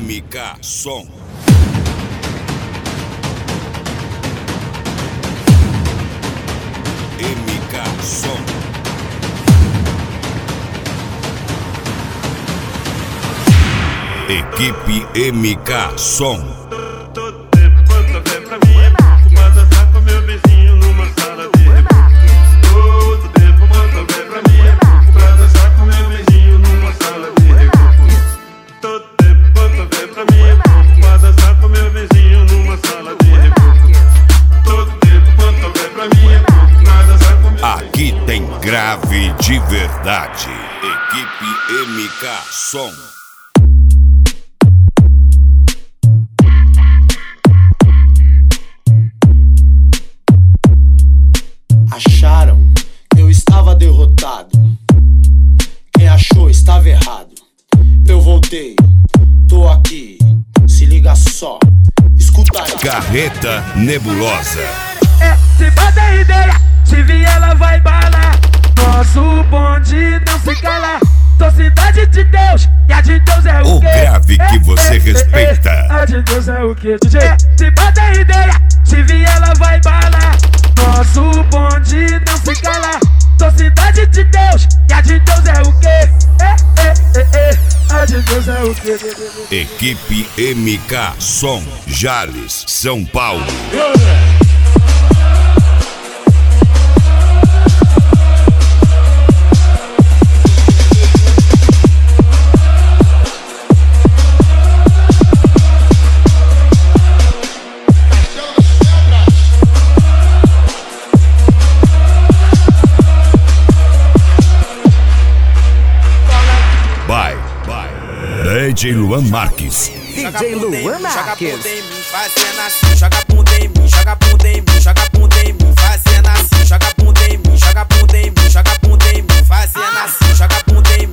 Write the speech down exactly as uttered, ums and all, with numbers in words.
M K Som. M K Som. Equipe M K Som. Todo tempo bota fé pra mim, pra dançar com meu vizinho numa sala de repouso. Todo tempo bota fé pra mim, pra dançar com meu vizinho numa sala de repouso. Todo tempo bota fé pra mim, pra dançar com meu vizinho numa sala de repouso. Todo tempo bota fé pra mim, pra dançar com meu. Aqui tem grave de verdade. Equipe M K Som. Acharam que eu estava derrotado. Quem achou estava errado. Eu voltei, tô aqui. Se liga só, escuta aí. Carreta Nebulosa. É, se bota ideia, se vier ela vai balar. Nosso bonde não se cala. Sou cidade de Deus, e a de Deus é o O quê? grave que você é, respeita. É, a de Deus é o quê, D J? É, se bota ideia, se vier ela vai balar. Nosso bonde não se cala. Sou cidade de Deus, e a de Deus é o quê? É, é, é, é, a de Deus é o quê? Equipe M K Som. Jales, São Paulo. Vai, vai. D J Luan Marques. D J Luan Marques. Fazendo assim, joga bunda em mim, joga bunda em mim, joga bunda em mim, fazendo assim, joga bunda em mim, joga bunda em mim, joga bunda em mim, fazendo assim, joga bunda em mim.